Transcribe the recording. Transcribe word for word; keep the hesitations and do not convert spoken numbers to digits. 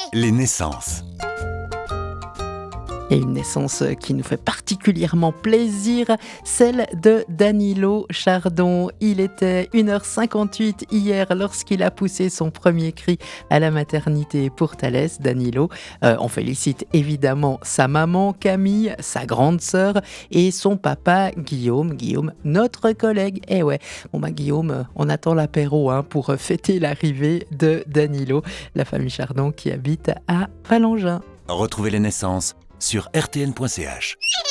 Les naissances. Et une naissance qui nous fait particulièrement plaisir, celle de Danilo Chardon. Il était une heure cinquante-huit hier lorsqu'il a poussé son premier cri à la maternité pour Thalès, Danilo. Euh, on félicite évidemment sa maman Camille, sa grande sœur et son papa Guillaume. Guillaume, notre collègue. Eh ouais, bon bah Guillaume, on attend l'apéro hein, pour fêter l'arrivée de Danilo, la famille Chardon qui habite à Valangin. Retrouvez les naissances sur r t n point c h.